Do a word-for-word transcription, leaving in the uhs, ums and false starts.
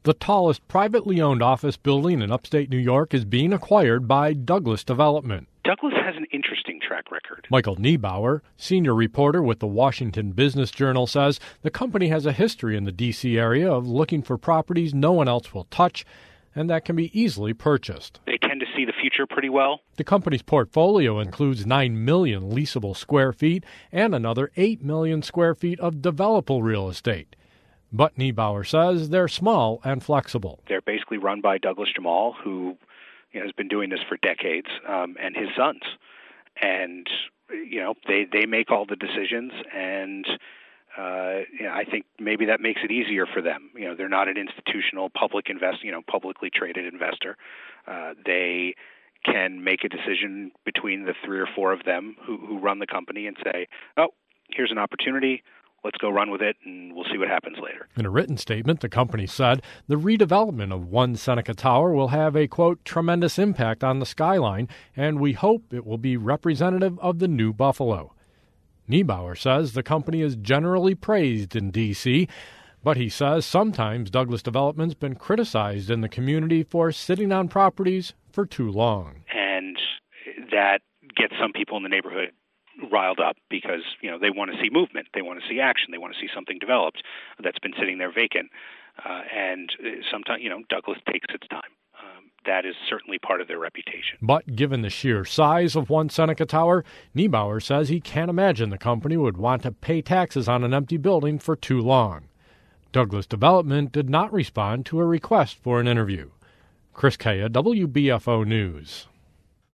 The tallest privately owned office building in upstate New York is being acquired by Douglas Development. Douglas has an interesting track record. Michael Niebauer, senior reporter with the Washington Business Journal, says the company has a history in the D C area of looking for properties no one else will touch and that can be easily purchased. They tend to see the future pretty well. The company's portfolio includes nine million leasable square feet and another eight million square feet of developable real estate. But Niebauer says they're small and flexible. They're basically run by Douglas Jamal, who you know, has been doing this for decades, um, and his sons. And, you know, they, they make all the decisions, and uh, you know, I think maybe that makes it easier for them. You know, they're not an institutional public invest, you know, publicly traded investor. Uh, they can make a decision between the three or four of them who, who run the company and say, oh, here's an opportunity. Let's go run with it, and we'll see what happens later. In a written statement, the company said the redevelopment of One Seneca Tower will have a, quote, tremendous impact on the skyline, and we hope it will be representative of the new Buffalo. Niebauer says the company is generally praised in D C, but he says sometimes Douglas Development's been criticized in the community for sitting on properties for too long. And that gets some people in the neighborhood riled up because, you know, they want to see movement, they want to see action, they want to see something developed that's been sitting there vacant. Uh, and sometimes, you know, Douglas takes its time. Um, that is certainly part of their reputation. But given the sheer size of One Seneca Tower, Niebauer says he can't imagine the company would want to pay taxes on an empty building for too long. Douglas Development did not respond to a request for an interview. Chris Kaya, W B F O News.